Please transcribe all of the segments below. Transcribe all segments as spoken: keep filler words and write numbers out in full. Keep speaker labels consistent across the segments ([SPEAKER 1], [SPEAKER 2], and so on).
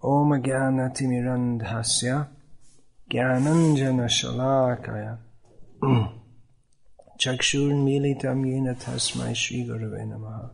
[SPEAKER 1] Om Jnana-timirandhasya Jnananjana Shalakaya Chakshurmilitam Yena Tasmai Shri Gurave Namaha.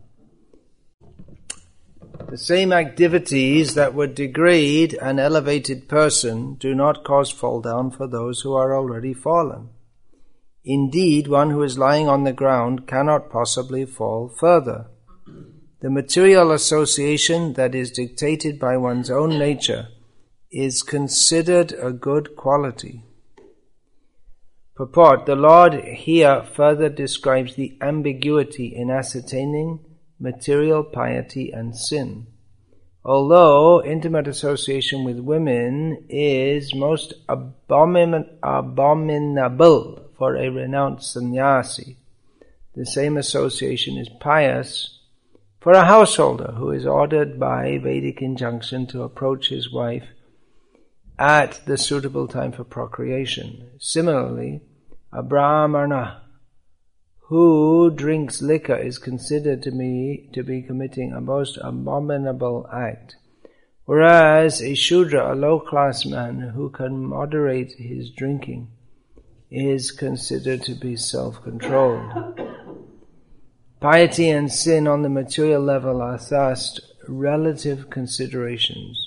[SPEAKER 1] The same activities that would degrade an elevated person do not cause fall down for those who are already fallen. Indeed, one who is lying on the ground cannot possibly fall further. The material association that is dictated by one's own nature is considered a good quality. Purport: the Lord here further describes the ambiguity in ascertaining material piety and sin. Although intimate association with women is most abomin- abominable for a renounced sannyasi, the same association is pious for a householder who is ordered by Vedic injunction to approach his wife at the suitable time for procreation. Similarly, a brahmana who drinks liquor is considered to be, to be committing a most abominable act, whereas a shudra, a low-class man who can moderate his drinking, is considered to be self-controlled. Piety and sin on the material level are thus relative considerations.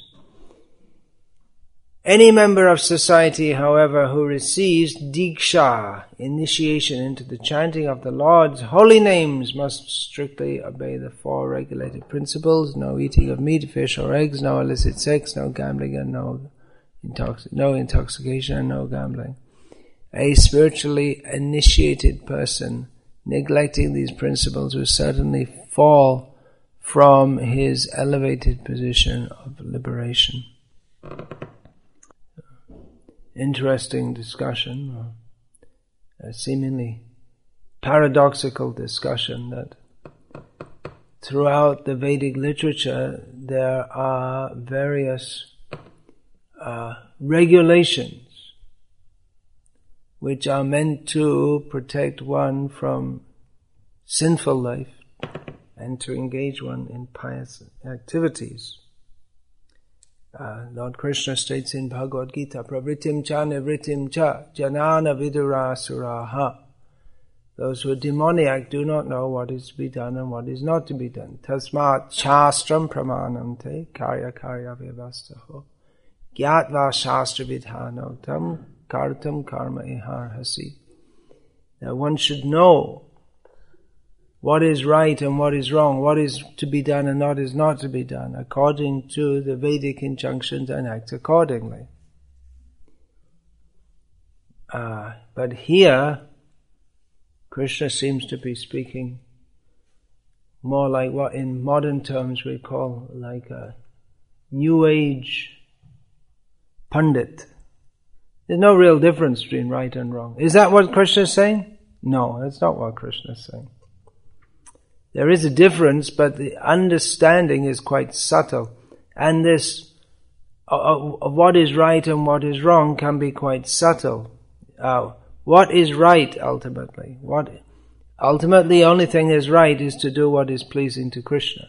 [SPEAKER 1] Any member of society, however, who receives diksha, initiation into the chanting of the Lord's holy names, must strictly obey the four regulated principles: no eating of meat, fish or eggs, no illicit sex, no gambling and no, intox- no intoxication and no gambling. A spiritually initiated person neglecting these principles will certainly fall from his elevated position of liberation. Interesting discussion, a seemingly paradoxical discussion, that throughout the Vedic literature there are various uh, regulations which are meant to protect one from sinful life and to engage one in pious activities. Uh, Lord Krishna states in Bhagavad Gita, Pravritim cha nivritim cha janana vidura suraha. Those who are demoniac do not know what is to be done and what is not to be done. Tasmat shastram pramanante karya karya vyavastaho gyatva shastra vidhanotam kartam karma iharhasi. Now one should know what is right and what is wrong, what is to be done and what is not to be done, according to the Vedic injunctions, and act accordingly. Uh, but here, Krishna seems to be speaking more like what in modern terms we call like a New Age pundit. There's no real difference between right and wrong. Is that what Krishna is saying? No, that's not what Krishna is saying. There is a difference, but the understanding is quite subtle. And this, uh, uh, what is right and what is wrong can be quite subtle. Uh, what is right ultimately? What ultimately, the only thing that is right is to do what is pleasing to Krishna.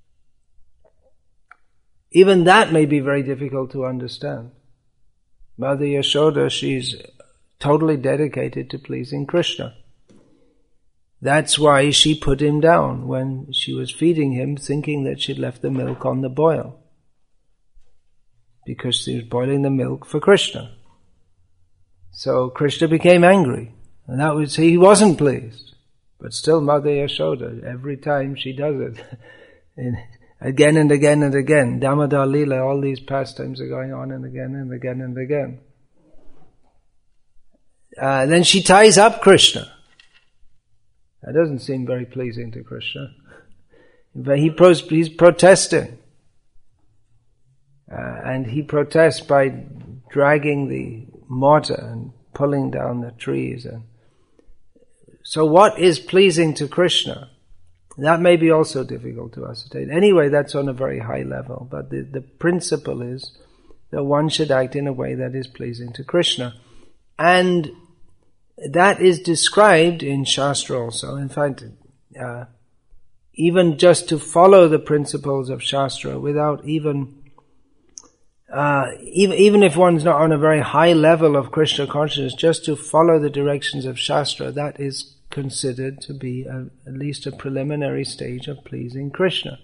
[SPEAKER 1] Even that may be very difficult to understand. Mother Yashoda, she's totally dedicated to pleasing Krishna. That's why she put him down when she was feeding him, thinking that she'd left the milk on the boil, because she was boiling the milk for Krishna. So Krishna became angry, and that was, he wasn't pleased. But still Mother Yashoda, every time she does it, and again and again and again, Damodar Leela, all these pastimes are going on and again and again and again. Uh, then she ties up Krishna. That doesn't seem very pleasing to Krishna. But he pro- he's protesting. Uh, and he protests by dragging the mortar and pulling down the trees. And so what is pleasing to Krishna? That may be also difficult to ascertain. Anyway, that's on a very high level. But the, the principle is that one should act in a way that is pleasing to Krishna. And that is described in Shastra also. In fact, uh, even just to follow the principles of Shastra without even uh, even, even if one's not on a very high level of Krishna consciousness, just to follow the directions of Shastra, that is considered to be a, at least a preliminary stage of pleasing Krishna.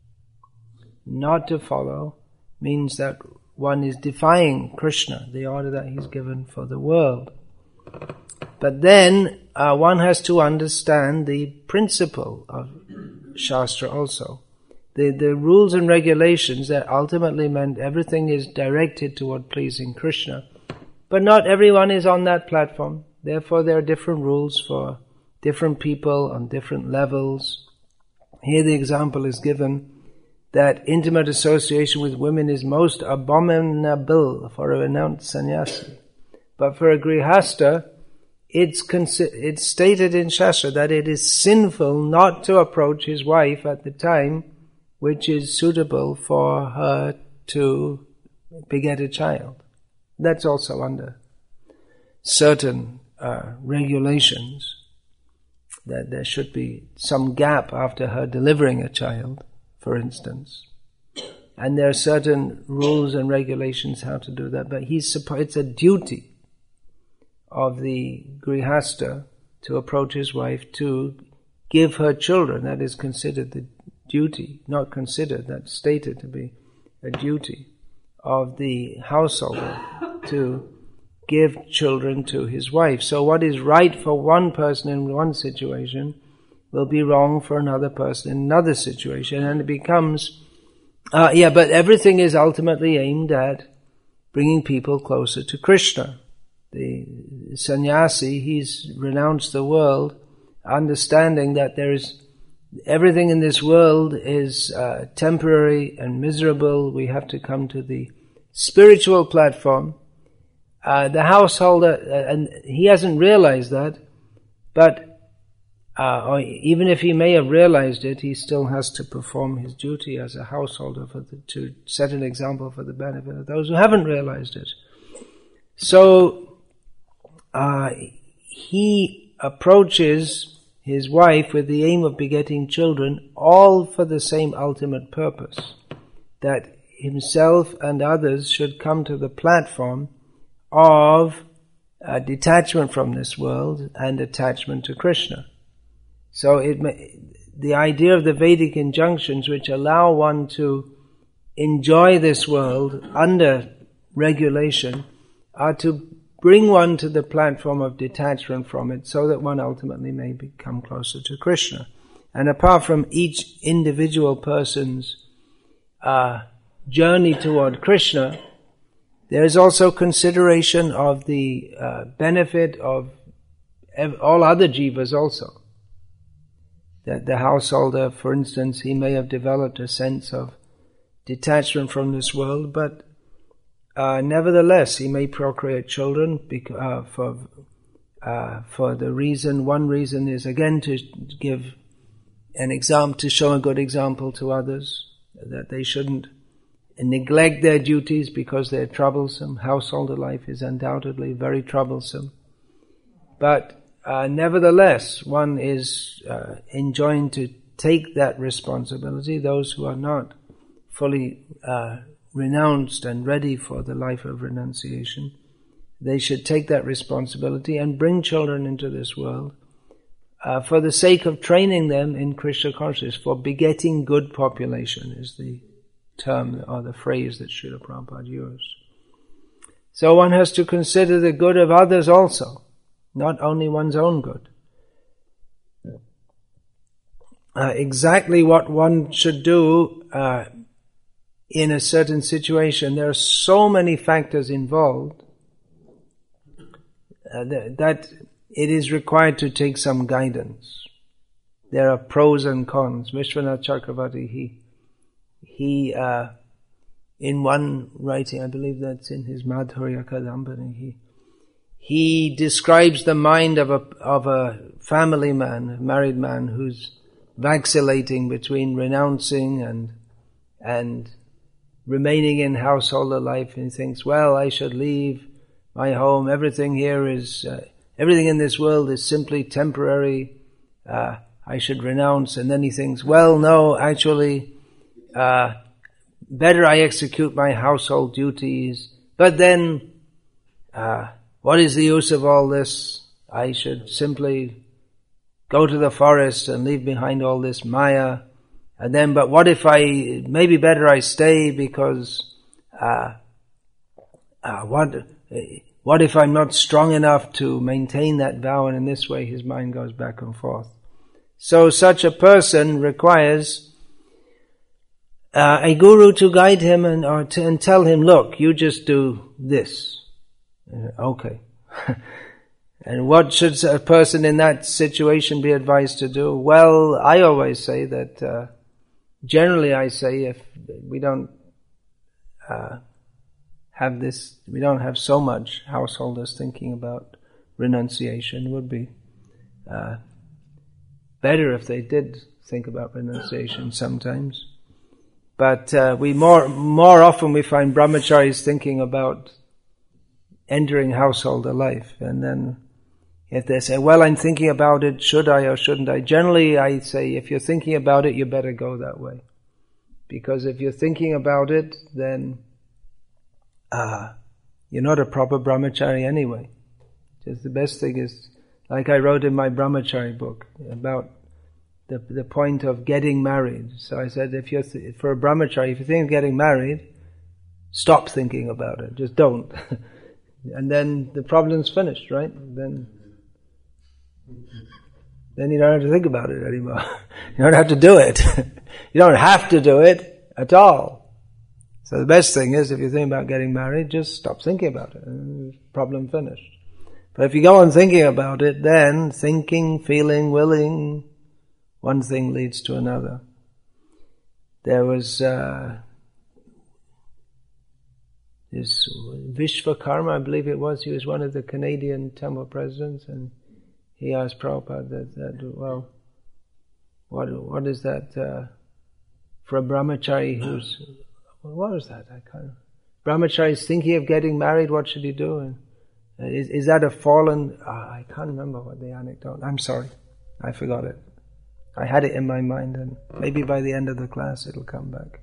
[SPEAKER 1] Not to follow means that one is defying Krishna, the order that he's given for the world. But then uh, one has to understand the principle of Shastra also. The, the rules and regulations that ultimately meant everything is directed toward pleasing Krishna. But not everyone is on that platform. Therefore there are different rules for different people on different levels. Here the example is given that intimate association with women is most abominable for a renounced sannyasi. But for a grihasta, it's, consi- it's stated in Shastra that it is sinful not to approach his wife at the time which is suitable for her to beget a child. That's also under certain uh, regulations, that there should be some gap after her delivering a child, for instance. And there are certain rules and regulations how to do that, but he's suppo- it's a duty of the grihasta to approach his wife to give her children. That is considered the duty, not considered, that's stated to be a duty of the householder to give children to his wife. So what is right for one person in one situation will be wrong for another person in another situation, and it becomes, uh, yeah, but everything is ultimately aimed at bringing people closer to Krishna. The sannyasi, he's renounced the world, understanding that there is everything in this world is uh, temporary and miserable. We have to come to the spiritual platform. Uh, the householder, uh, and he hasn't realized that, but uh, or even if he may have realized it, he still has to perform his duty as a householder for the, to set an example for the benefit of those who haven't realized it. So uh, he approaches his wife with the aim of begetting children, all for the same ultimate purpose, that himself and others should come to the platform of uh, detachment from this world and attachment to Krishna. So it may, the idea of the Vedic injunctions which allow one to enjoy this world under regulation are to bring one to the platform of detachment from it so that one ultimately may become closer to Krishna. And apart from each individual person's uh, journey toward Krishna, there is also consideration of the uh, benefit of ev- all other jivas also. That the householder, for instance, he may have developed a sense of detachment from this world, but uh, nevertheless he may procreate children bec- uh, for uh, for the reason, one reason is again to give an example, to show a good example to others, that they shouldn't neglect their duties because they're troublesome. Householder life is undoubtedly very troublesome. But uh, nevertheless, one is uh, enjoined to take that responsibility. Those who are not fully uh, renounced and ready for the life of renunciation, they should take that responsibility and bring children into this world uh, for the sake of training them in Krishna consciousness, for begetting good population is the term or the phrase that Srila Prabhupada used. So one has to consider the good of others also, not only one's own good. Uh, exactly what one should do uh, in a certain situation, there are so many factors involved uh, that, that it is required to take some guidance. There are pros and cons. Vishwanath Chakravarti, he He, uh, in one writing, I believe that's in his Madhurya Kadambini, he, he describes the mind of a, of a family man, a married man who's vacillating between renouncing and, and remaining in householder life, and he thinks, well, I should leave my home, everything here is, uh, everything in this world is simply temporary, uh, I should renounce, and then he thinks, well, no, actually, Uh, better I execute my household duties. But then, uh, what is the use of all this? I should simply go to the forest and leave behind all this Maya. And then, but what if I, maybe better I stay because, uh, uh, what, what if I'm not strong enough to maintain that vow? And in this way his mind goes back and forth. So such a person requires uh, a guru to guide him and, or to, and tell him, look, you just do this. Uh, okay. And what should a person in that situation be advised to do? Well, I always say that, uh, generally I say if we don't uh, have this, we don't have so much householders thinking about renunciation, it would be uh, better if they did think about renunciation sometimes. But uh, we more more often we find brahmacharis thinking about entering householder life, and then if they say, well, I'm thinking about it, should I or shouldn't I? Generally, I say, if you're thinking about it, you better go that way. Because if you're thinking about it, then uh, you're not a proper brahmachari anyway. Just the best thing is, like I wrote in my brahmachari book, about the the point of getting married. So I said, if you're th- for a brahmachari, if you think of getting married, stop thinking about it. Just don't. And then the problem's finished, right? Then Then you don't have to think about it anymore. You don't have to do it. You don't have to do it at all. So the best thing is, if you think about getting married, just stop thinking about it. And problem finished. But if you go on thinking about it, then thinking, feeling, willing, one thing leads to another. There was uh, this Vishwakarma, I believe it was. He was one of the Canadian temple presidents, and he asked Prabhupada that, that well, what what is that uh, for a brahmachari who's, what was that? I can't. Brahmachari is thinking of getting married. What should he do? And uh, is is that a fallen? Uh, I can't remember what the anecdote. I'm sorry, I forgot it. I had it in my mind, and maybe by the end of the class it'll come back.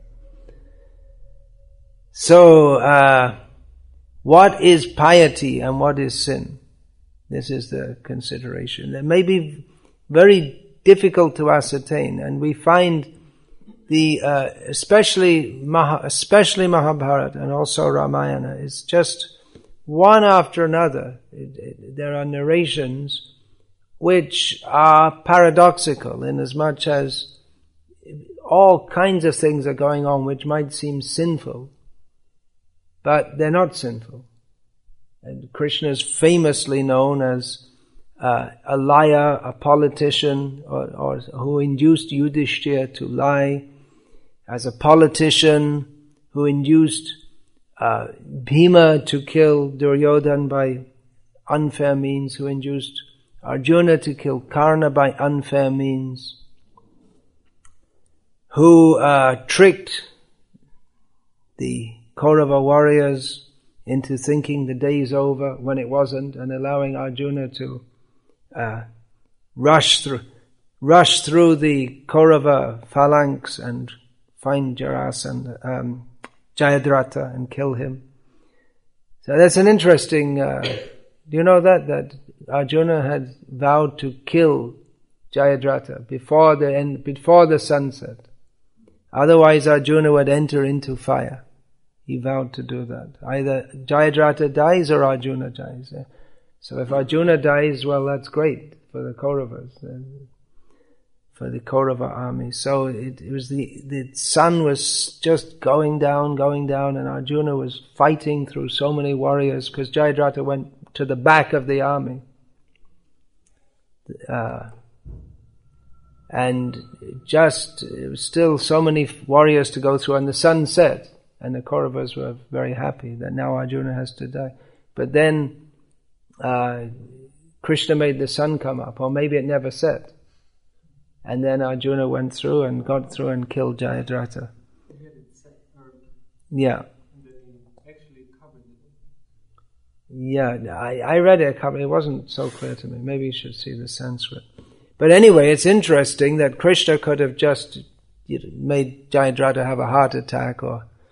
[SPEAKER 1] So, uh, what is piety and what is sin? This is the consideration. It may be very difficult to ascertain, and we find the uh, especially Maha, especially Mahabharata and also Ramayana is just one after another. It, it, there are narrations which are paradoxical, in as much as all kinds of things are going on which might seem sinful, but they're not sinful. And Krishna is famously known as uh, a liar, a politician, or, or who induced Yudhishthira to lie, as a politician who induced uh, Bhima to kill Duryodhana by unfair means, who induced Arjuna to kill Karna by unfair means, who uh, tricked the Kaurava warriors into thinking the day's over when it wasn't, and allowing Arjuna to uh, rush through rush through the Kaurava phalanx and find Jarasandha, um, Jayadratha and kill him. So that's an interesting. Uh, do you know that that Arjuna had vowed to kill Jayadratha before the end, before the sunset? Otherwise, Arjuna would enter into fire. He vowed to do that. Either Jayadratha dies or Arjuna dies. So if Arjuna dies, well, that's great for the Kauravas, for the Kaurava army. So it, it was the the sun was just going down, going down, and Arjuna was fighting through so many warriors because Jayadratha went to the back of the army. Uh, and just it was still so many warriors to go through, and the sun set. And the Kauravas were very happy that now Arjuna has to die. But then uh, Krishna made the sun come up, or maybe it never set. And then Arjuna went through and got through and killed Jayadratha. Yeah. Yeah, I, I read it a couple, it wasn't so clear to me. Maybe you should see the Sanskrit. But anyway, it's interesting that Krishna could have just made Jayadratha have a heart attack, or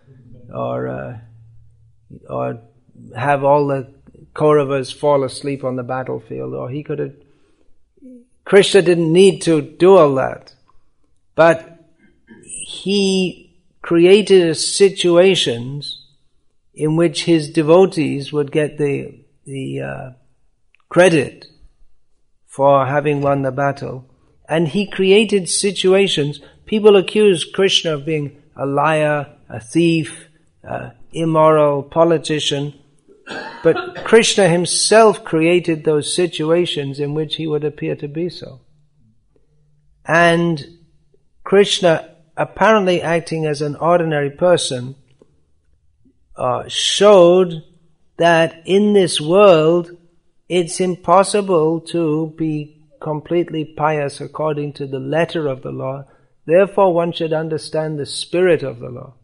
[SPEAKER 1] or uh, or have all the Kauravas fall asleep on the battlefield, or he could have. Krishna didn't need to do all that, but he created situations in which his devotees would get the the uh, credit for having won the battle. And he created situations. People accuse Krishna of being a liar, a thief, uh, immoral politician. But Krishna himself created those situations in which he would appear to be so. And Krishna, apparently acting as an ordinary person, uh, showed that in this world it's impossible to be completely pious according to the letter of the law. Therefore one should understand the spirit of the law.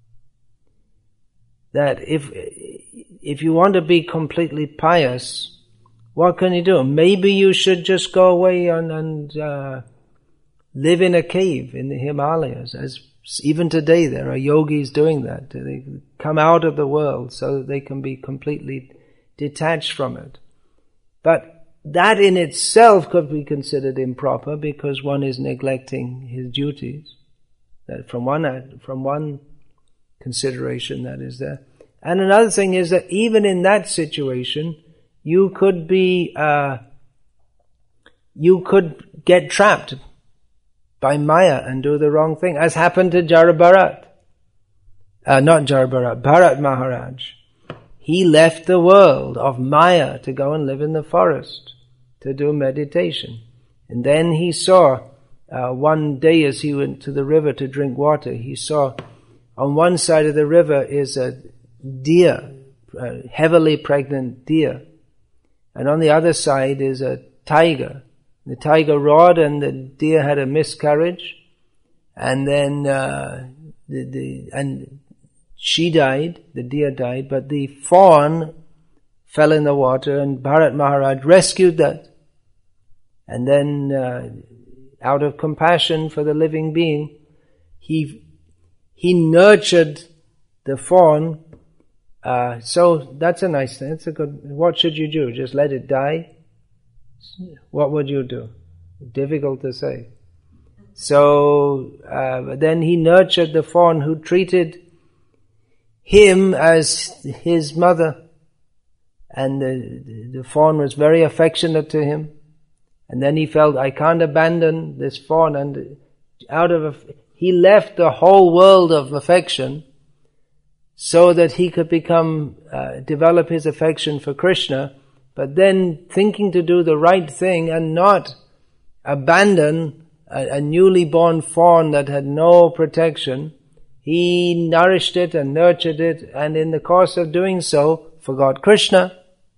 [SPEAKER 1] That if if you want to be completely pious, what can you do? Maybe you should just go away and, and uh, live in a cave in the Himalayas. As even today there are yogis doing that. They come out of the world so that they can be completely detached from it. But that in itself could be considered improper because one is neglecting his duties. That from one from one consideration that is there. And another thing is that even in that situation, you could be, uh, you could get trapped by Maya and do the wrong thing, as happened to Jarabharat. Uh, not Jarabharat, Bharat Maharaj. He left the world of Maya to go and live in the forest to do meditation. And then he saw, uh, one day as he went to the river to drink water, he saw on one side of the river is a deer, a heavily pregnant deer. And on the other side is a tiger. The tiger roared and the deer had a miscarriage. And then, uh, the, the, and she died, the deer died, but the fawn fell in the water and Bharat Maharaj rescued that. And then, uh, out of compassion for the living being, he, he nurtured the fawn. Uh, so that's a nice thing. It's a good, what should you do? Just let it die? What would you do? Difficult to say. So, uh, then he nurtured the fawn who treated him as his mother. And the, the fawn was very affectionate to him. And then he felt, I can't abandon this fawn. And out of, a, he left the whole world of affection so that he could become, uh, develop his affection for Krishna, but then thinking to do the right thing and not abandon a, a newly born fawn that had no protection. He nourished it and nurtured it, and in the course of doing so, forgot Krishna.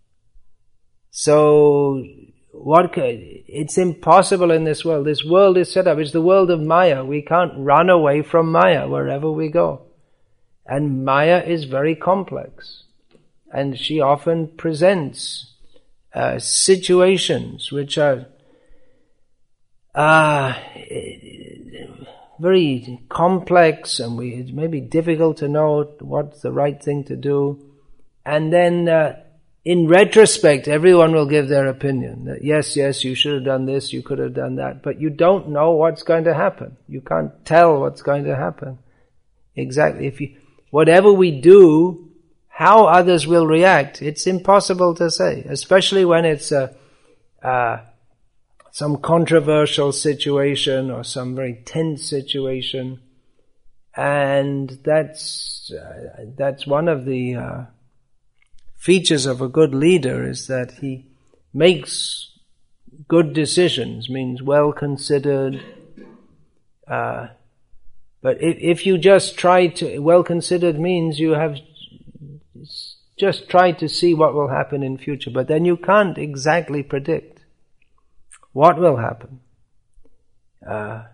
[SPEAKER 1] So, what? It's impossible in this world. This world is set up. It's the world of Maya. We can't run away from Maya wherever we go. And Maya is very complex. And she often presents uh, situations which are uh, very complex, and we, it may be difficult to know what's the right thing to do. And then uh, in retrospect, everyone will give their opinion. That yes, yes, you should have done this, you could have done that. But you don't know what's going to happen. You can't tell what's going to happen. Exactly. If you, whatever we do, how others will react, it's impossible to say. Especially when it's a, uh, some controversial situation or some very tense situation. And that's, uh, that's one of the, uh, features of a good leader is that he makes good decisions, means well considered. Uh, but if, if you just try to, well considered means you have just tried to see what will happen in future, but then you can't exactly predict what will happen. Uh,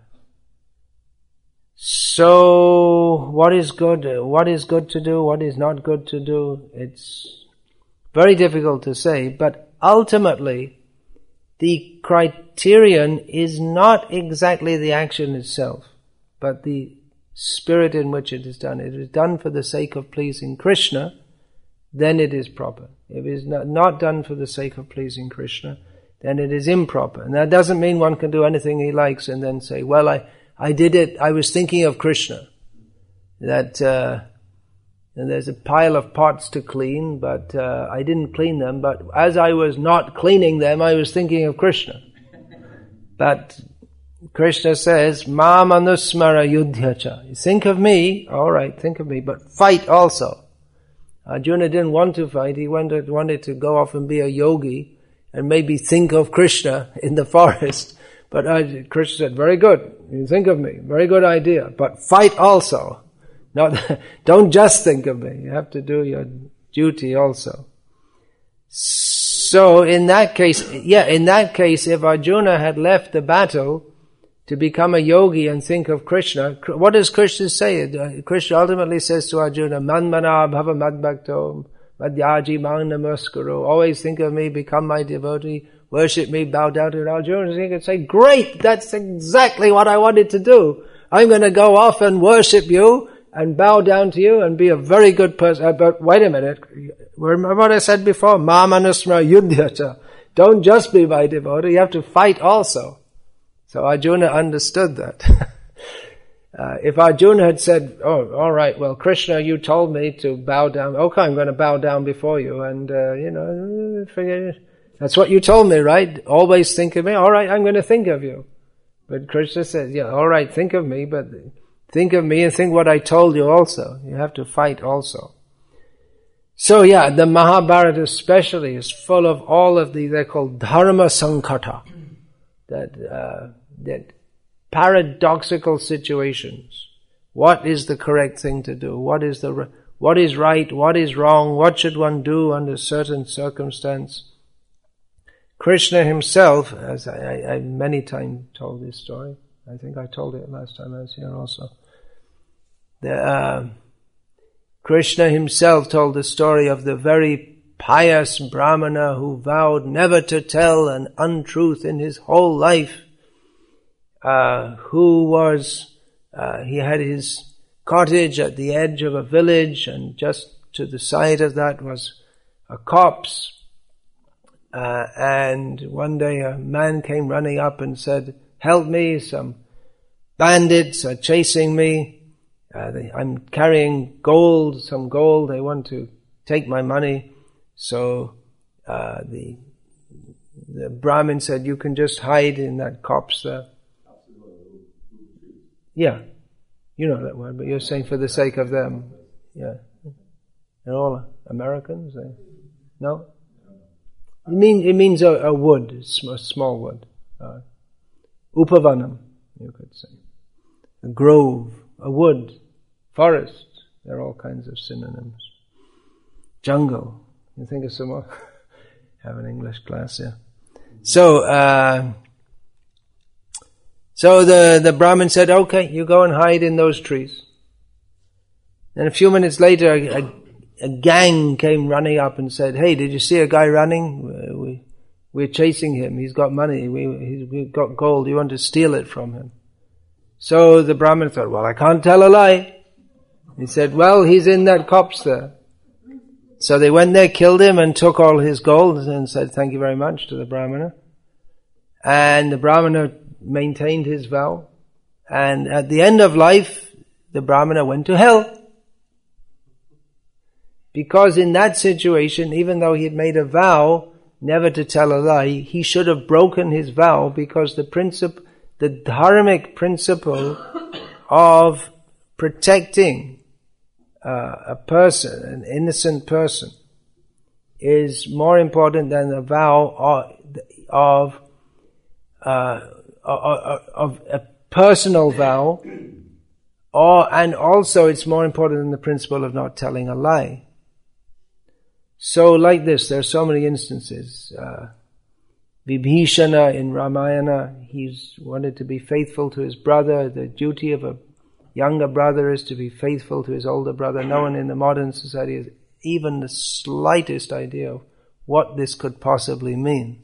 [SPEAKER 1] so what is good, what is good to do, what is not good to do, it's very difficult to say, but ultimately the criterion is not exactly the action itself, but the spirit in which it is done. If it is done for the sake of pleasing Krishna, then it is proper. If it is not, not done for the sake of pleasing Krishna, then it is improper. And that doesn't mean one can do anything he likes and then say, well, I, I did it, I was thinking of Krishna. That, uh, and there's a pile of pots to clean, but uh, I didn't clean them, but as I was not cleaning them, I was thinking of Krishna. But Krishna says, Ma manusmara yudhyacha. Think of me, alright, think of me, but fight also. Arjuna didn't want to fight, he wanted, wanted to go off and be a yogi and maybe think of Krishna in the forest. But uh, Krishna said, very good, you think of me, very good idea, but fight also. Not, don't just think of me, you have to do your duty also. So in that case, yeah, in that case, if Arjuna had left the battle to become a yogi and think of Krishna, what does Krishna say? Krishna ultimately says to Arjuna, Manmana bhava madbhakto madhyaji mang namaskaro. Always think of me, become my devotee, worship me, bow down to Arjuna. He could say, great, that's exactly what I wanted to do. I'm going to go off and worship you and bow down to you and be a very good person. Uh, but wait a minute, remember what I said before? Ma manusmara yudhyacha. Don't just be my devotee, you have to fight also. So Arjuna understood that. uh, if Arjuna had said, oh, all right, well, Krishna, you told me to bow down. Okay, I'm going to bow down before you. And, uh, you know, forget it. That's what you told me, right? Always think of me. All right, I'm going to think of you. But Krishna said, yeah, all right, think of me, but think of me and think what I told you also. You have to fight also. So yeah, the Mahabharata especially is full of all of the, they're called dharma sankata. That, uh, that paradoxical situations. What is the correct thing to do? What is the, what is right? What is wrong? What should one do under certain circumstance? Krishna himself, as I, I, I many times told this story, I think I told it last time I was here also. The, uh, Krishna himself told the story of the very pious Brahmana who vowed never to tell an untruth in his whole life, uh, who was, uh, he had his cottage at the edge of a village, and just to the side of that was a copse. Uh, and one day a man came running up and said, help me, some bandits are chasing me, uh, they, I'm carrying gold, some gold, they want to take my money. So uh, the the Brahmin said, you can just hide in that copse there. Yeah, you know that word, but you're saying for the sake of them. Yeah. They're all Americans? They, no? It, mean, it means a, a wood, a small wood. Uh, upavanam, you could say. A grove, a wood, forest. There are all kinds of synonyms. Jungle. You think of some more? Have an English class here. So, uh, so the, the Brahmin said, okay, you go and hide in those trees. And a few minutes later, a, a, a gang came running up and said, hey, did you see a guy running? We, we're chasing him. He's got money. We, he's we've got gold. You want to steal it from him. So the Brahmin thought, well, I can't tell a lie. He said, well, he's in that copse there. So they went there, killed him, and took all his gold and said thank you very much to the Brahmana. And the Brahmana maintained his vow. And at the end of life, the Brahmana went to hell. Because in that situation, even though he had made a vow never to tell a lie, he should have broken his vow, because the principle, the dharmic principle of protecting Uh, a person, an innocent person, is more important than the vow of, of, uh, of, of a personal vow, or, and also it's more important than the principle of not telling a lie. So like this, there are so many instances. Uh, Vibhishana in Ramayana, he's wanted to be faithful to his brother. The duty of a younger brother is to be faithful to his older brother. No one in the modern society has even the slightest idea of what this could possibly mean.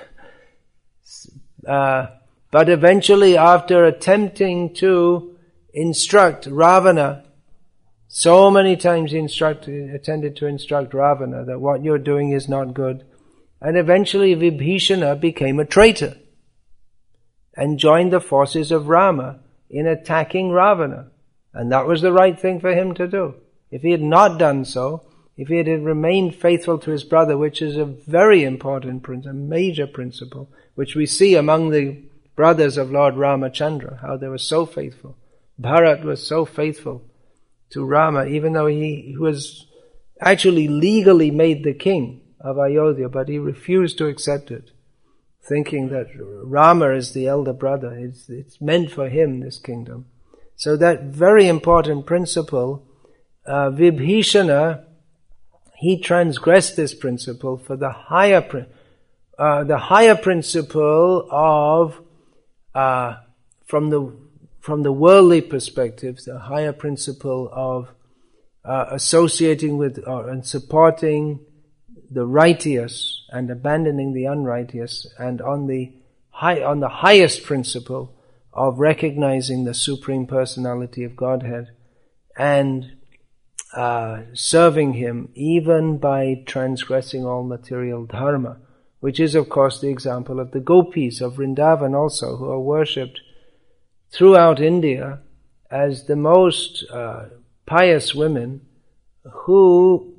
[SPEAKER 1] uh, but eventually, after attempting to instruct Ravana. So many times he instructed, attended to instruct Ravana that what you're doing is not good. And eventually Vibhishana became a traitor and joined the forces of Rama in attacking Ravana. And that was the right thing for him to do. If he had not done so, if he had remained faithful to his brother, which is a very important principle, a major principle, which we see among the brothers of Lord Ramachandra, how they were so faithful. Bharat was so faithful to Rama, even though he was actually legally made the king of Ayodhya, but he refused to accept it, thinking that Rama is the elder brother. It's, it's meant for him, this kingdom. So that very important principle, uh, Vibhishana, he transgressed this principle for the higher, uh, the higher principle of, uh, from the from the worldly perspective, the higher principle of uh, associating with uh, and supporting the righteous and abandoning the unrighteous, and on the high, on the highest principle of recognizing the Supreme Personality of Godhead and uh, serving Him even by transgressing all material dharma, which is of course the example of the gopis of Vrindavan also, who are worshipped throughout India as the most uh, pious women who,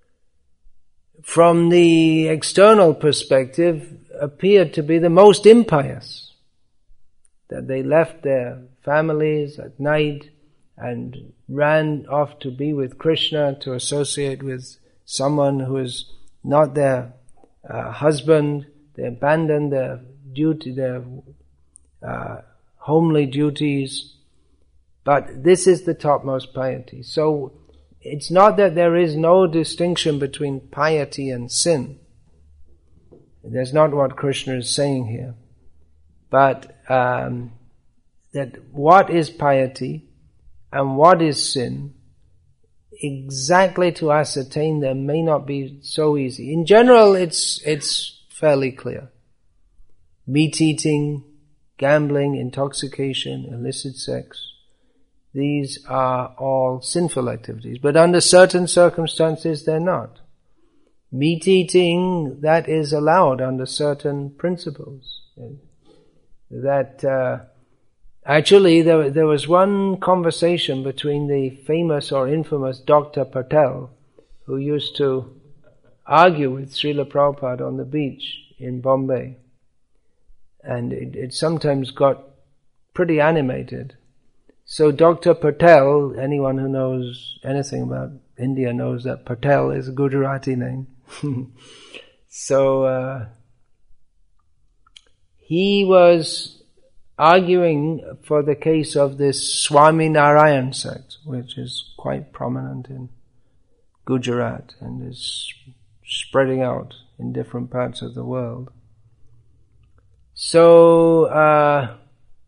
[SPEAKER 1] from the external perspective, appeared to be the most impious. That they left their families at night and ran off to be with Krishna, to associate with someone who is not their uh, husband. They abandoned their duty, their uh, homely duties. But this is the topmost piety. So it's not that there is no distinction between piety and sin. That's not what Krishna is saying here. But um, that what is piety and what is sin, exactly to ascertain them may not be so easy. In general, it's it's fairly clear. Meat eating, gambling, intoxication, illicit sex, these are all sinful activities. But under certain circumstances, they're not. Meat eating, that is allowed under certain principles. That uh, actually there, there was one conversation between the famous or infamous Doctor Patel, who used to argue with Srila Prabhupada on the beach in Bombay. And it, it sometimes got pretty animated. So Doctor Patel, anyone who knows anything about India knows that Patel is a Gujarati name. so uh, he was arguing for the case of this Swami Narayan sect, which is quite prominent in Gujarat and is spreading out in different parts of the world. So uh,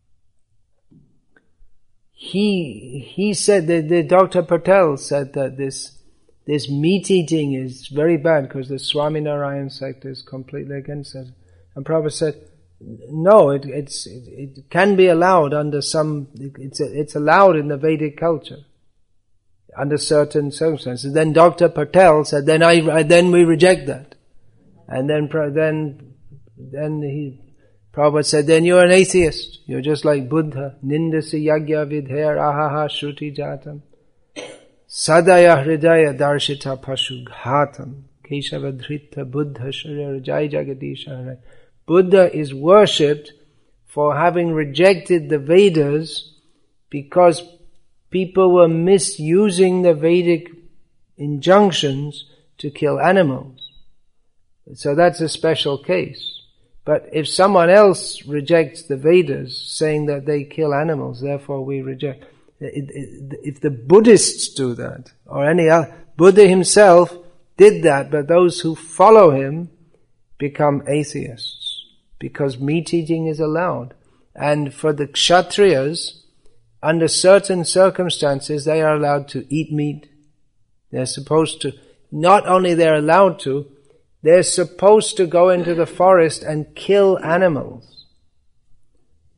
[SPEAKER 1] he he said that the Doctor Patel said that this this meat eating is very bad because the Swaminarayan sect is completely against it. And Prabhupada said, no, it it's it, it can be allowed under some it's it's allowed in the Vedic culture under certain circumstances. Then Doctor Patel said, then I then we reject that, and then then then he. Prabhupada said, then you're an atheist. You're just like Buddha. Nindasi yagya vidher ahaha shruti jatam. Sadaya hridaya darshita pashu ghatam. Keshava dhrita buddha sharir jai jagadisha. Buddha is worshipped for having rejected the Vedas because people were misusing the Vedic injunctions to kill animals. So that's a special case. But if someone else rejects the Vedas, saying that they kill animals, therefore we reject. It, it, if the Buddhists do that, or any other, Buddha himself did that, but those who follow him become atheists, because meat eating is allowed. And for the Kshatriyas, under certain circumstances, they are allowed to eat meat. They're supposed to, not only they're allowed to, they're supposed to go into the forest and kill animals.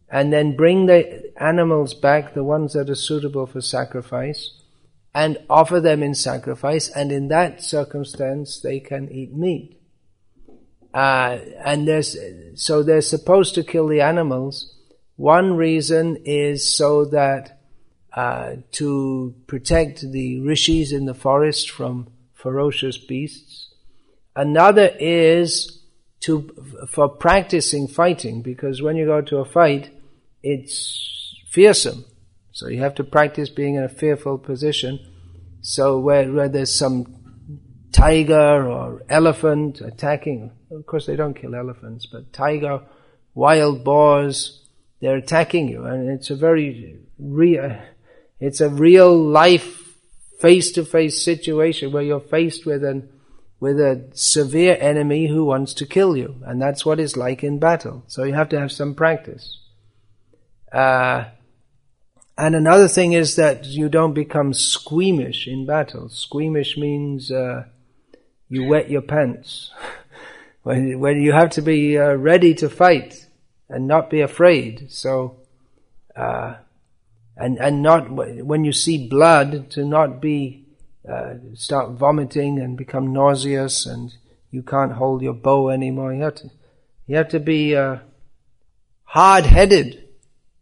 [SPEAKER 1] and then bring the animals back, the ones that are suitable for sacrifice, and offer them in sacrifice, and in that circumstance they can eat meat. Uh, and there's, so they're supposed to kill the animals. One reason is so that uh, to protect the rishis in the forest from ferocious beasts. Another is to for practicing fighting, because when you go to a fight, it's fearsome. So you have to practice being in a fearful position. So where, where there's some tiger or elephant attacking, of course they don't kill elephants, but tiger, wild boars, they're attacking you, and it's a very real, it's a real life face-to-face situation where you're faced with an with a severe enemy who wants to kill you, and that's what it's like in battle. So you have to have some practice. Uh, and another thing is that you don't become squeamish in battle. Squeamish means uh, you wet your pants. when, when you have to be uh, ready to fight and not be afraid. So, uh, and and not when you see blood, to not be uh, start vomiting and become nauseous, and you can't hold your bow anymore. You have to you have to be uh, hard-headed.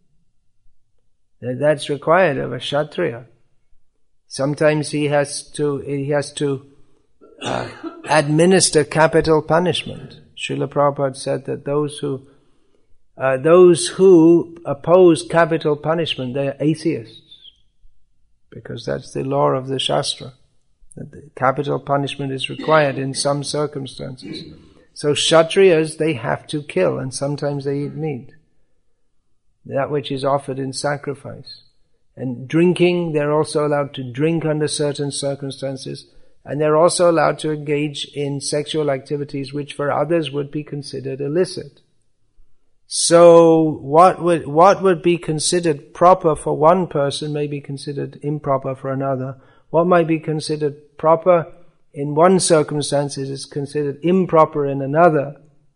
[SPEAKER 1] That's required of a Kshatriya. Sometimes he has to he has to uh, administer capital punishment. Srila Prabhupada said that those who uh, those who oppose capital punishment, they are atheists, because that's the law of the Shastra, that the capital punishment is required in some circumstances. So Kshatriyas, they have to kill, and sometimes they eat meat, that which is offered in sacrifice. And drinking, they're also allowed to drink under certain circumstances, and they're also allowed to engage in sexual activities which for others would be considered illicit. So what would what would be considered proper for one person may be considered improper for another. What might be considered proper in one circumstance is considered improper in another.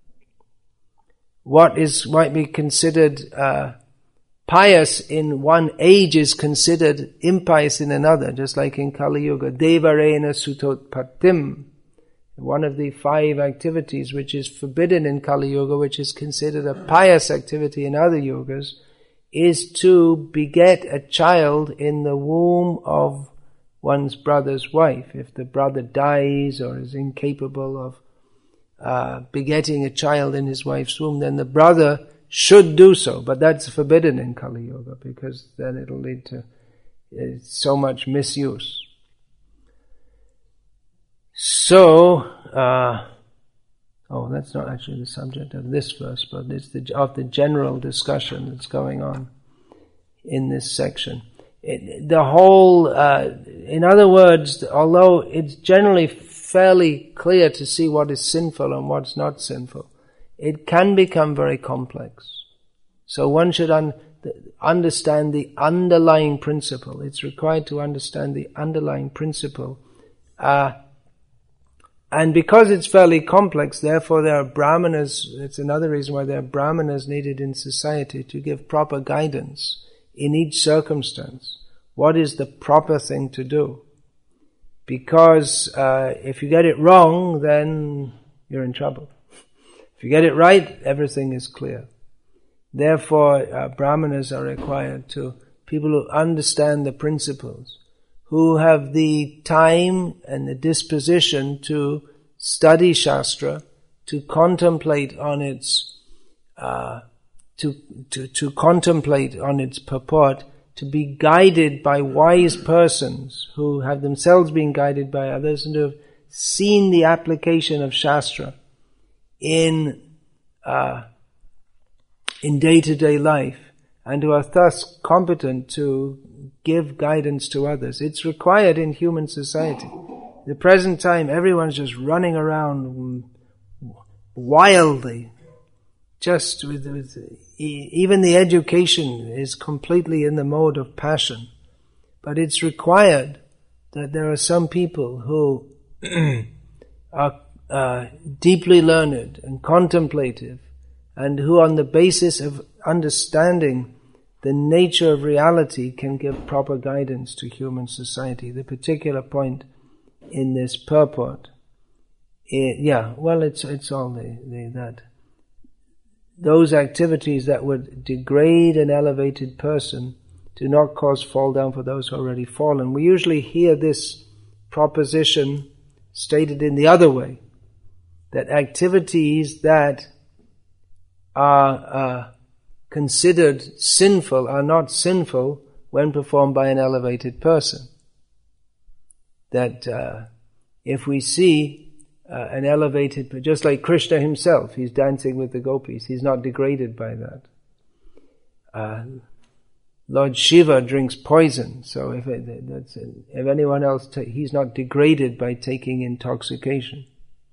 [SPEAKER 1] What is might be considered uh, pious in one age is considered impious in another, just like in Kali Yuga. Devarena sutotpatim, one of the five activities which is forbidden in Kali Yuga, which is considered a pious activity in other yugas, is to beget a child in the womb of one's brother's wife. If the brother dies or is incapable of uh, begetting a child in his wife's womb, then the brother should do so, but that's forbidden in Kali Yuga, because then it'll lead to uh, so much misuse. So, uh, oh, that's not actually the subject of this verse, but it's the, of the general discussion that's going on in this section. It, the whole, uh, in other words, although it's generally fairly clear to see what is sinful and what's not sinful, it can become very complex. So one should un- understand the underlying principle. It's required to understand the underlying principle. Uh, and because it's fairly complex, therefore there are brahmanas, it's another reason why there are brahmanas needed in society to give proper guidance in each circumstance. What is the proper thing to do? Because uh, if you get it wrong, then you're in trouble. If you get it right, everything is clear. Therefore, uh, brahmanas are required to, people who understand the principles, who have the time and the disposition to study Shastra, to contemplate on its, uh, to, to, to contemplate on its purport, to be guided by wise persons who have themselves been guided by others and who have seen the application of Shastra in uh, in day-to-day life, and who are thus competent to give guidance to others. It's required in human society. In the present time, everyone's just running around wildly, just with, with even the education is completely in the mode of passion. But it's required that there are some people who are uh, deeply learned and contemplative and who on the basis of understanding the nature of reality can give proper guidance to human society. The particular point in this purport, it, yeah, well, it's it's all the, the, that. Those activities that would degrade an elevated person do not cause fall down for those who are already fallen. We usually hear this proposition stated in the other way, that activities that are uh, considered sinful are not sinful when performed by an elevated person. That uh, if we see uh, an elevated, just like Krishna himself, he's dancing with the gopis, he's not degraded by that. Uh, Lord Shiva drinks poison, so if it, that's, if anyone else, ta- he's not degraded by taking intoxication.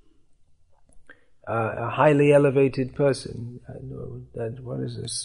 [SPEAKER 1] Uh, a highly elevated person, I know that, what is this?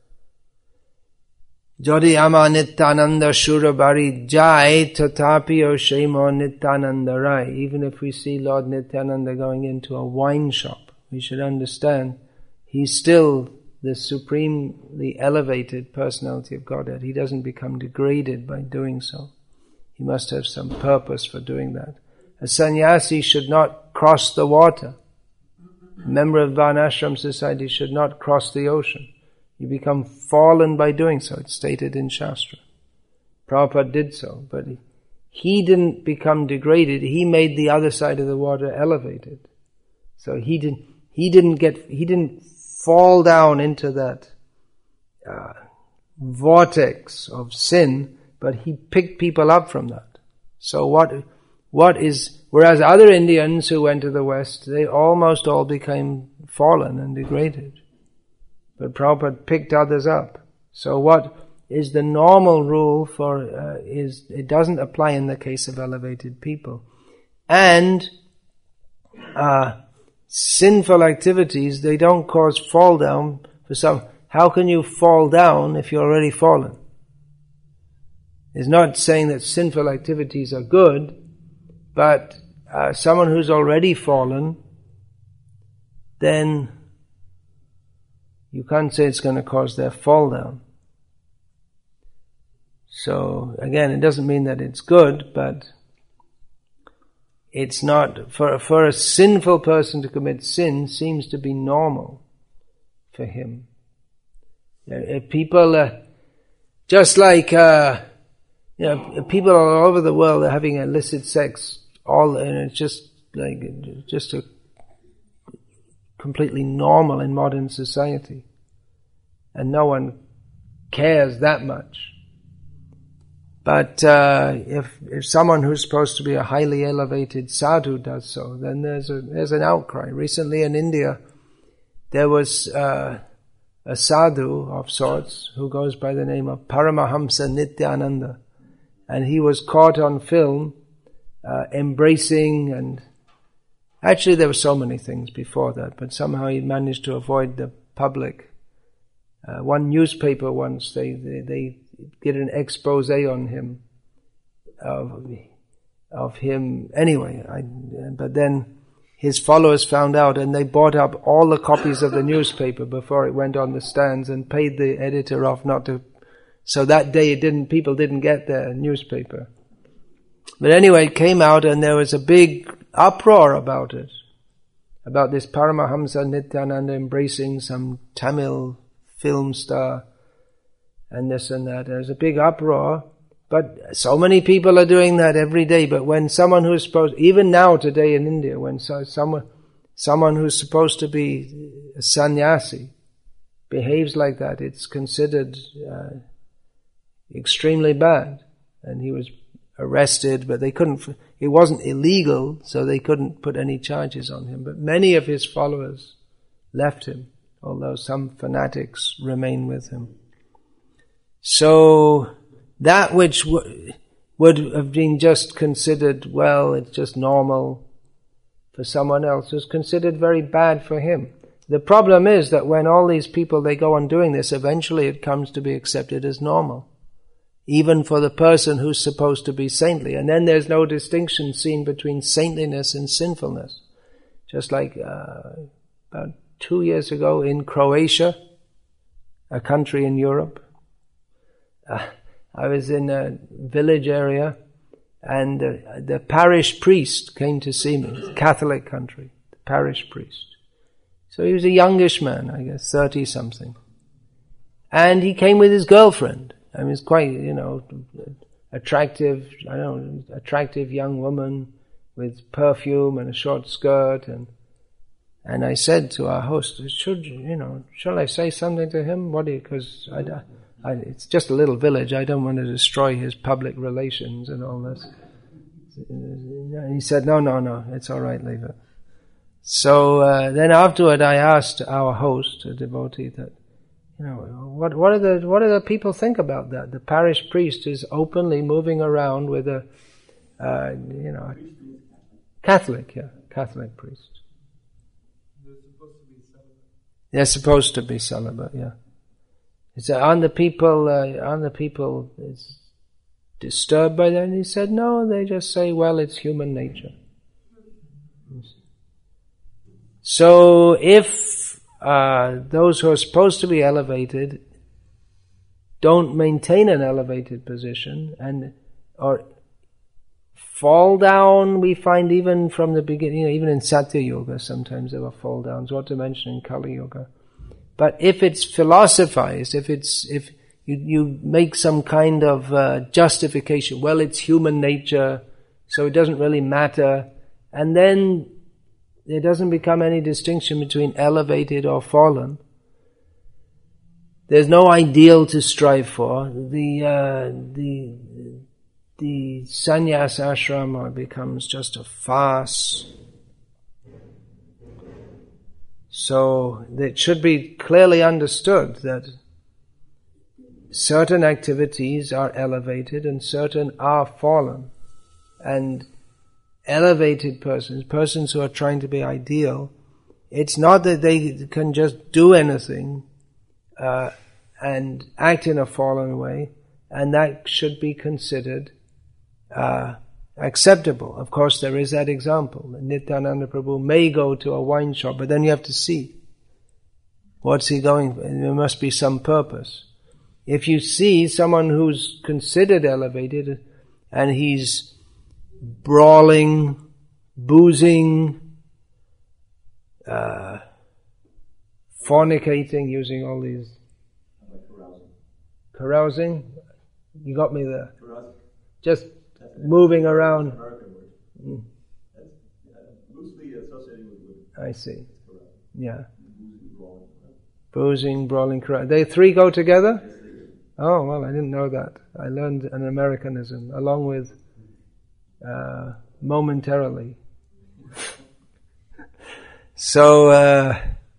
[SPEAKER 1] Jodi ama Nityananda Shurabari Jai Tatapio Shemo Nityananda Rai. Even if we see Lord Nityananda going into a wine shop, we should understand he's still the supremely elevated personality of Godhead. He doesn't become degraded by doing so. He must have some purpose for doing that. A sannyasi should not cross the water. A member of Varnashram society should not cross the ocean. You become fallen by doing so. It's stated in Shastra. Prabhupada did so, but he, he didn't become degraded. He made the other side of the water elevated. So he didn't, he didn't get, he didn't fall down into that uh, vortex of sin, but he picked people up from that. So what, what is, whereas other Indians who went to the West, they almost all became fallen and degraded. But Prabhupada picked others up. So what is the normal rule for, uh, is, it doesn't apply in the case of elevated people. And, uh, sinful activities, they don't cause fall down for some. How can you fall down if you're already fallen? It's not saying that sinful activities are good, but uh, someone who's already fallen, then you can't say it's going to cause their fall down. So again, it doesn't mean that it's good, but it's not, for, for a sinful person to commit sin seems to be normal for him. If people, uh, just like, uh, you know, people all over the world are having illicit sex, all, and it's just like, just a completely normal in modern society. And no one cares that much. But uh, if if someone who's supposed to be a highly elevated sadhu does so, then there's a there's an outcry. Recently in India, there was uh, a sadhu of sorts who goes by the name of Paramahamsa Nityananda, and he was caught on film uh, embracing, and actually there were so many things before that, but somehow he managed to avoid the public. Uh, one newspaper once, they, they, they did an expose on him, of, of him, anyway, I, but then his followers found out and they bought up all the copies of the newspaper before it went on the stands and paid the editor off not to, so that day it didn't, people didn't get their newspaper. But anyway, it came out and there was a big uproar about it, about this Paramahamsa Nityananda embracing some Tamil film star, and this and that. There's a big uproar, but so many people are doing that every day. But when someone who's supposed, even now today in India, when so, someone someone who's supposed to be a sannyasi behaves like that, it's considered uh, extremely bad. And he was arrested, but they couldn't, it wasn't illegal, so they couldn't put any charges on him. But many of his followers left him, although some fanatics remain with him. So that which w- would have been just considered, well, it's just normal for someone else, was considered very bad for him. The problem is that when all these people, they go on doing this, eventually it comes to be accepted as normal, even for the person who's supposed to be saintly. And then there's no distinction seen between saintliness and sinfulness. Just like uh, about two years ago in Croatia, a country in Europe. Uh, I was in a village area, and uh, the parish priest came to see me. It's a Catholic country, the parish priest. So he was a youngish man, I guess, thirty-something. And he came with his girlfriend. I mean, it's quite, you know, attractive, I don't know, attractive young woman with perfume and a short skirt. And and I said to our host, should, you know, shall I say something to him? What do you, because I, I, it's just a little village, I don't want to destroy his public relations and all this. And he said, no, no, no, it's all right, leave it. So uh, then afterward I asked our host, a devotee, that, you know, what what are the what do the people think about that? The parish priest is openly moving around with a, uh, you know, Catholic, yeah, Catholic priest. They're supposed to be celibate, yeah. It's, uh, aren't the people, uh, aren't the people is disturbed by that? And he said, no, they just say, well, it's human nature. So if uh, those who are supposed to be elevated don't maintain an elevated position and or fall down, we find even from the beginning, you know, even in Satya Yoga sometimes there were fall downs, what to mention in Kali Yoga. But if it's philosophized, if it's if you, you make some kind of uh, justification, well, it's human nature, so it doesn't really matter, and then there doesn't become any distinction between elevated or fallen. There's no ideal to strive for. The uh, the the sannyas ashrama becomes just a farce. So it should be clearly understood that certain activities are elevated and certain are fallen. And elevated persons, persons who are trying to be ideal, it's not that they can just do anything uh, and act in a fallen way, and that should be considered uh, acceptable. Of course, there is that example. Nityananda Prabhu may go to a wine shop, but then you have to see what's he going for. There must be some purpose. If you see someone who's considered elevated and he's brawling, boozing, uh, fornicating, using all these...
[SPEAKER 2] Like carousing.
[SPEAKER 1] Carousing? You got me there.
[SPEAKER 2] Carousing.
[SPEAKER 1] Just That's moving around.
[SPEAKER 2] An American word. Mm. That's uh, loosely associated with women.
[SPEAKER 1] I see. Yeah.
[SPEAKER 2] Boozing, brawling.
[SPEAKER 1] Boozing, brawling, carousing. They three go together?
[SPEAKER 2] Yes, they do.
[SPEAKER 1] Oh, well, I didn't know that. I learned an Americanism along with Uh, momentarily. So, uh,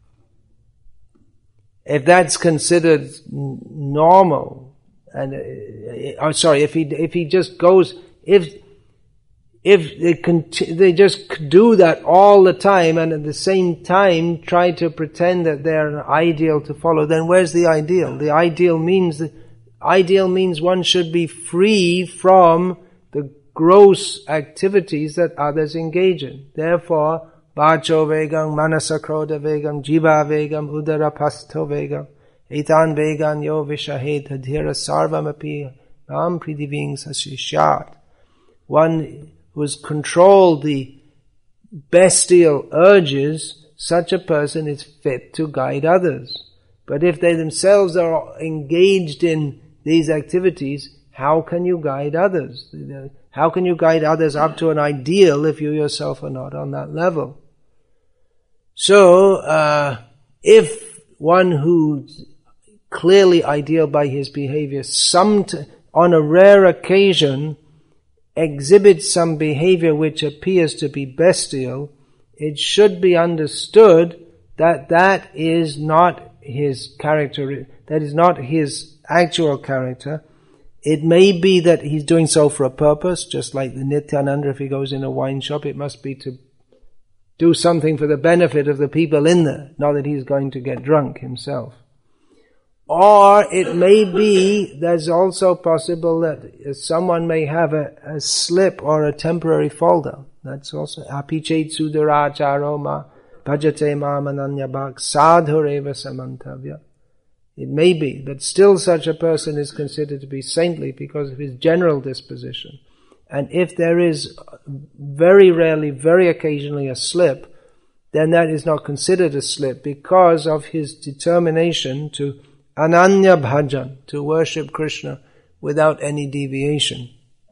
[SPEAKER 1] if that's considered n- normal, and uh, oh, sorry, if he if he just goes, if if they conti- they just do that all the time, and at the same time try to pretend that they're an ideal to follow, then where's the ideal? The ideal means that ideal means one should be free from the gross activities that others engage in. Therefore, vacho vegam, manasa krodha vegam, jiva vegam, udara pasto vegam, etan vegan yo vishahed hadhira sarvamapi mam pridiving sashishat. One who has controlled the bestial urges, such a person is fit to guide others. But if they themselves are engaged in these activities, how can you guide others? How can you guide others up to an ideal if you yourself are not on that level? So, uh, if one who's clearly ideal by his behavior, some t- on a rare occasion exhibits some behavior which appears to be bestial, it should be understood that that is not his character, that is not his actual character. It may be that he's doing so for a purpose, just like the Nityananda, if he goes in a wine shop, it must be to do something for the benefit of the people in there, not that he's going to get drunk himself. Or it may be, there's also possible that someone may have a, a slip or a temporary fall down. That's also, apichet sudaracharo ma bhajate mam ananya bhak sadhureva samantavya. It may be, but still such a person is considered to be saintly because of his general disposition. And if there is very rarely, very occasionally a slip, then that is not considered a slip because of his determination to ananya bhajan, to worship Krishna without any deviation.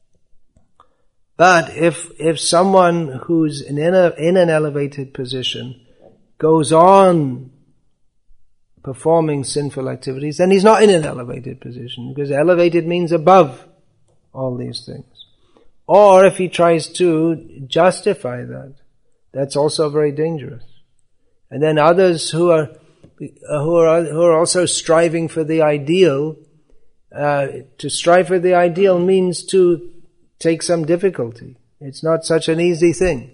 [SPEAKER 1] But if if someone who's in, a, in an elevated position goes on performing sinful activities, then he's not in an elevated position, because elevated means above all these things. Or if he tries to justify that, that's also very dangerous. And then others who are who are who are also striving for the ideal, uh, to strive for the ideal means to take some difficulty. It's not such an easy thing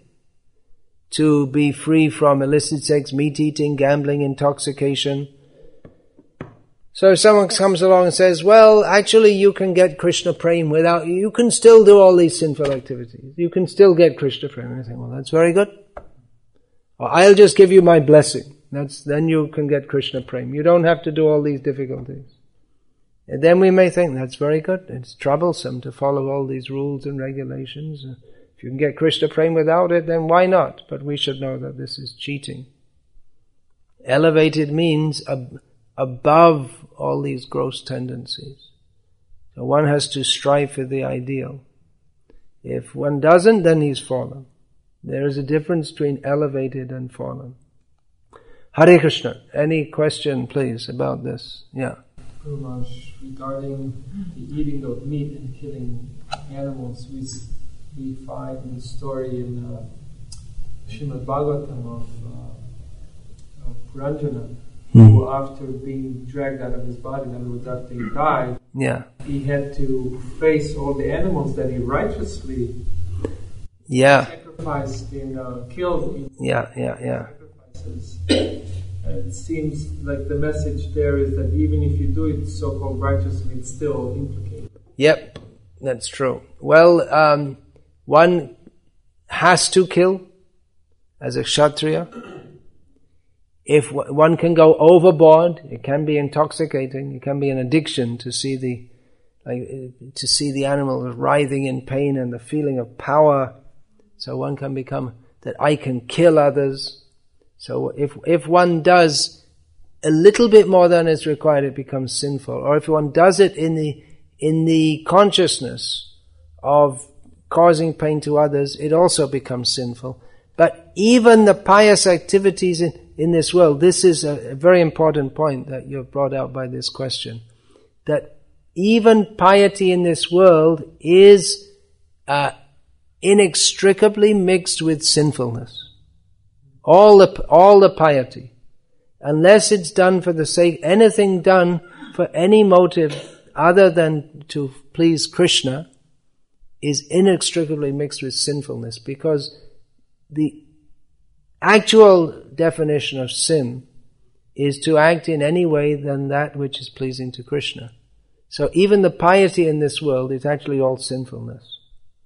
[SPEAKER 1] to be free from illicit sex, meat eating, gambling, intoxication. So if someone comes along and says, well, actually you can get Krishna prema without, you can still do all these sinful activities. You can still get Krishna prema. I think, well, that's very good. Or I'll just give you my blessing. That's, then you can get Krishna prema. You don't have to do all these difficulties. And then we may think, that's very good. It's troublesome to follow all these rules and regulations. If you can get Krishna prema without it, then why not? But we should know that this is cheating. Elevated means ab- above all these gross tendencies. So one has to strive for the ideal. If one doesn't, then he's fallen. There is a difference between elevated and fallen. Hare Krishna. Any question, please, about this? Yeah.
[SPEAKER 3] Guru Maharaj, regarding the eating of meat and killing animals, we we find in the story in uh, Srimad Bhagavatam of, uh, of Puranjana, mm. who after being dragged out of his body, in other words, after he died,
[SPEAKER 1] yeah.
[SPEAKER 3] he had to face all the animals that he righteously
[SPEAKER 1] yeah.
[SPEAKER 3] sacrificed in, uh, killed in
[SPEAKER 1] yeah, yeah, yeah.
[SPEAKER 3] sacrifices. And it seems like the message there is that even if you do it so-called righteously, it's still implicated.
[SPEAKER 1] Yep, that's true. Well, um, one has to kill as a kshatriya. If w- one can go overboard, it can be intoxicating. It can be an addiction to see the like, to see the animal writhing in pain and the feeling of power. So one can become that I can kill others. So if if one does a little bit more than is required, it becomes sinful. Or if one does it in the in the consciousness of causing pain to others, it also becomes sinful. But even the pious activities in, in this world, this is a, a very important point that you've brought out by this question, that even piety in this world is uh, inextricably mixed with sinfulness. All the, all the piety. Unless it's done for the sake, anything done for any motive other than to please Krishna is inextricably mixed with sinfulness, because the actual definition of sin is to act in any way than that which is pleasing to Krishna. So even the piety in this world is actually all sinfulness.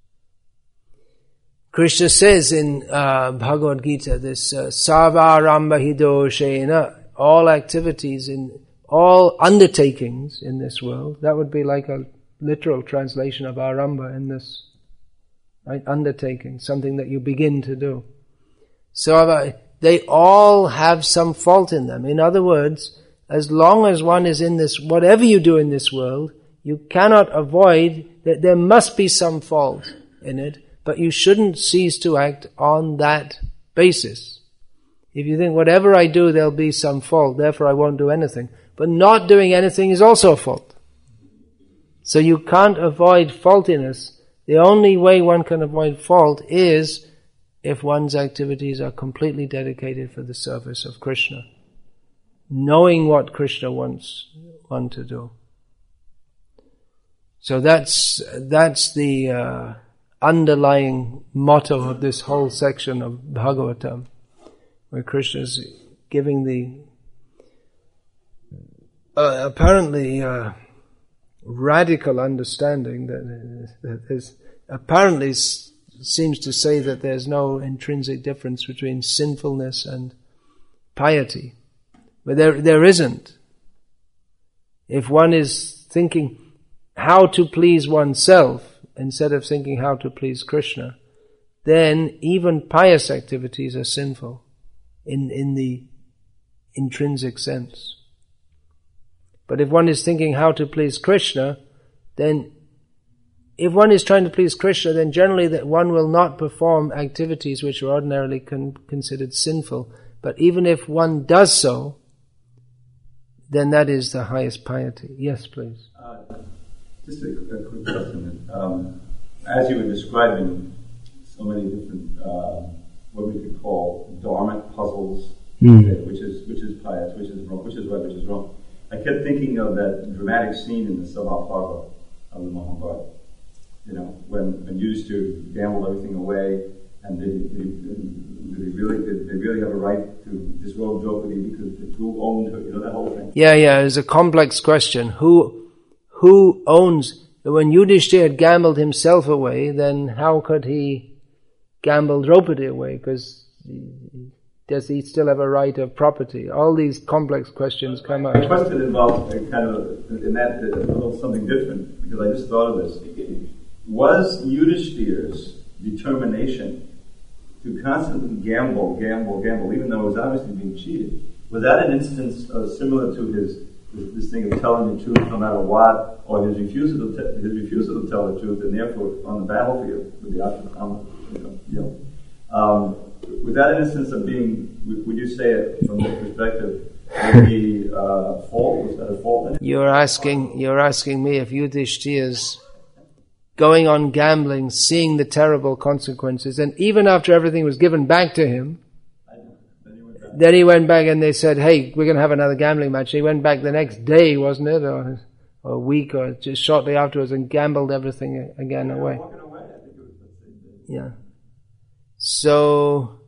[SPEAKER 1] Krishna says in uh, Bhagavad Gita, this uh, Sarvarambha hidoshena, all activities in all undertakings in this world, that would be like a literal translation of arambha in this, right? Undertaking, something that you begin to do. So uh, they all have some fault in them. In other words, as long as one is in this, whatever you do in this world, you cannot avoid that there must be some fault in it, but you shouldn't cease to act on that basis. If you think, whatever I do, there'll be some fault, therefore I won't do anything. But not doing anything is also a fault. So you can't avoid faultiness. The only way one can avoid fault is if one's activities are completely dedicated for the service of Krishna, knowing what Krishna wants one to do. So that's that's the uh, underlying motto of this whole section of Bhagavatam, where Krishna is giving the uh, apparently uh, radical understanding that, that there's apparently s- seems to say that there's no intrinsic difference between sinfulness and piety. But there, there isn't. If one is thinking how to please oneself instead of thinking how to please Krishna, then even pious activities are sinful in, in the intrinsic sense. But if one is thinking how to please Krishna, then if one is trying to please Krishna, then generally that one will not perform activities which are ordinarily con- considered sinful. But even if one does so, then that is the highest piety. Yes, please.
[SPEAKER 2] Uh, just a, a quick question. Um, as you were describing so many different, uh, what we could call dharmic puzzles,
[SPEAKER 1] Mm.
[SPEAKER 2] okay, which is which is pious, which is wrong, which is right, which is wrong. I kept thinking of that dramatic scene in the Sabha of the Mahabharata. You know, when when used to gamble everything away, and they, they, they really did they really have a right to disrobe Draupadi because who owned her? You know, that whole thing.
[SPEAKER 1] Yeah, yeah. It's a complex question. Who who owns? When Yudhishthira had gambled himself away, then how could he gamble Draupadi away? Because does he still have a right of property? All these complex questions come up.
[SPEAKER 2] My question involves a kind of in that a little something different because I just thought of this. Was Yudhishthira's determination to constantly gamble, gamble, gamble, even though it was obviously being cheated, was that an instance uh, similar to his this thing of telling the truth no matter what, or his refusal to te- his refusal to tell the truth, and therefore on the battlefield with the Ashwatthama, you know, you know um, was that an instance of being? Would you say it from this perspective? Would be uh, fault? Was that a fault in it?
[SPEAKER 1] You're asking. You're asking me if Yudhishthira's going on gambling, seeing the terrible consequences, and even after everything was given back to him,
[SPEAKER 2] Then he went back.
[SPEAKER 1] then he went back and they said, "Hey, we're going to have another gambling match." He went back the next day, wasn't it, or, or a week, or just shortly afterwards, and gambled everything again away.
[SPEAKER 2] Walking away, I think it was the same day.
[SPEAKER 1] Yeah. So,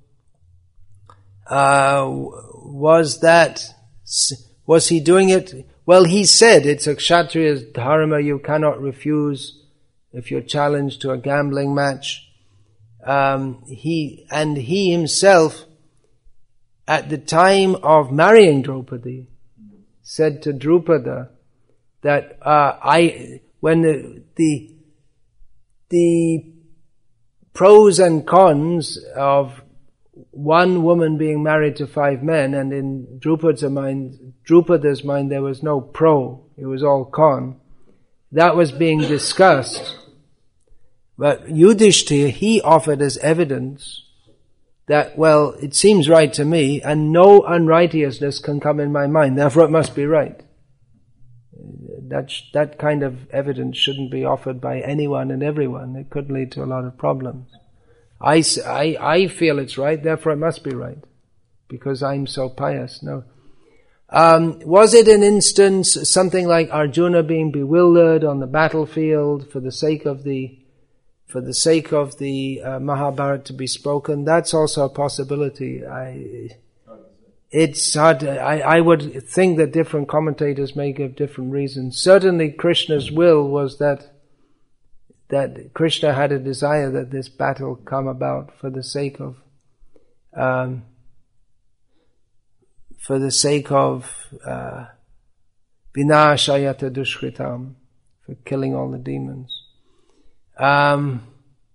[SPEAKER 1] uh, was that, was he doing it? Well, he said it's a Kshatriya's dharma, you cannot refuse if you're challenged to a gambling match. Um, he, and he himself, at the time of marrying Draupadi, said to Drupada that, uh, I, when the, the, the pros and cons of one woman being married to five men, and in Drupada's mind, Drupada's mind there was no pro, it was all con. That was being discussed. But Yudhishthira, he offered as evidence that, well, it seems right to me, and no unrighteousness can come in my mind, therefore it must be right. That, sh- that kind of evidence shouldn't be offered by anyone and everyone. It could lead to a lot of problems. I, s- I, I feel it's right, therefore it must be right, because I'm so pious. No. Um, was it an instance, something like Arjuna being bewildered on the battlefield for the sake of the, for the sake of the uh, Mahabharata to be spoken? That's also a possibility. I, it's hard to, I, I would think that different commentators may give different reasons. Certainly Krishna's will was that that Krishna had a desire that this battle come about for the sake of um, for the sake of uh, vinashayata dushkritam, for killing all the demons. Um,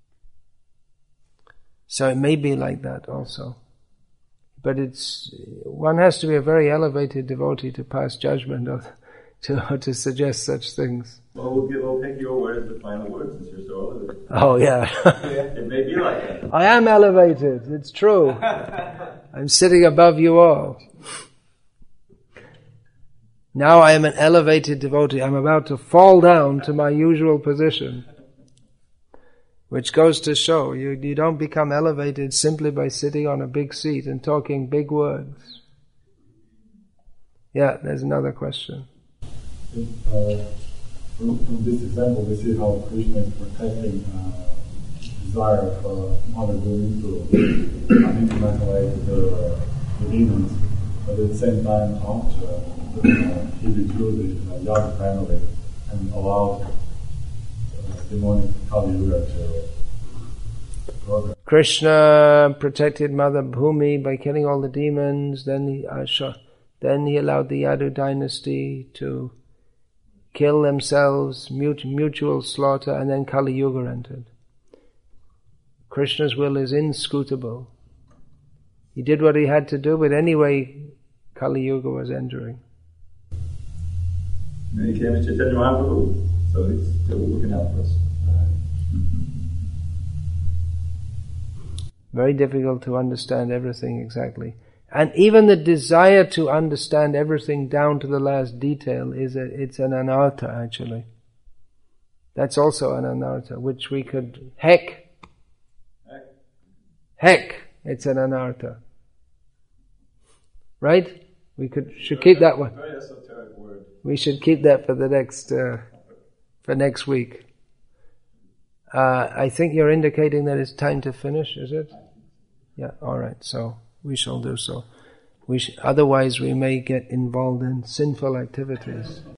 [SPEAKER 1] so it may be like that also. But it's, one has to be a very elevated devotee to pass judgment or to, to suggest such things.
[SPEAKER 2] Well, we'll, give, we'll take your word as the final word since you're so elevated.
[SPEAKER 1] Oh yeah.
[SPEAKER 2] It may be like that.
[SPEAKER 1] I am elevated, it's true. I'm sitting above you all. Now I am an elevated devotee. I'm about to fall down to my usual position. Which goes to show, you, you don't become elevated simply by sitting on a big seat and talking big words. Yeah, there's another question.
[SPEAKER 4] Uh, from, from this example, we see how Krishna is protecting uh, desire for Mother Guru to manipulate the, the demons, but at the same time, after uh, he withdrew the uh, Yaga family and allowed demonic Kali Yuga to progress.
[SPEAKER 1] Krishna protected Mother Bhumi by killing all the demons. Then he, uh, then he allowed the Yadu dynasty to kill themselves, mut- mutual slaughter, and then Kali Yuga entered. Krishna's will is inscrutable. He did what he had to do, but anyway, Kali Yuga was entering.
[SPEAKER 2] And he came as Chaitanya Mahaprabhu, so he's still looking out for us.
[SPEAKER 1] Very difficult to understand everything exactly. And even the desire to understand everything down to the last detail is a, it's an anartha actually. That's also an anartha, which we could, heck,
[SPEAKER 2] Heck.
[SPEAKER 1] heck, it's an anartha. Right? We could, should keep that one.
[SPEAKER 2] Very esoteric word.
[SPEAKER 1] We should keep that for the next, uh, for next week. Uh, I think you're indicating that it's time to finish, is it? Yeah, alright, so we shall do so. We sh- otherwise we may get involved in sinful activities.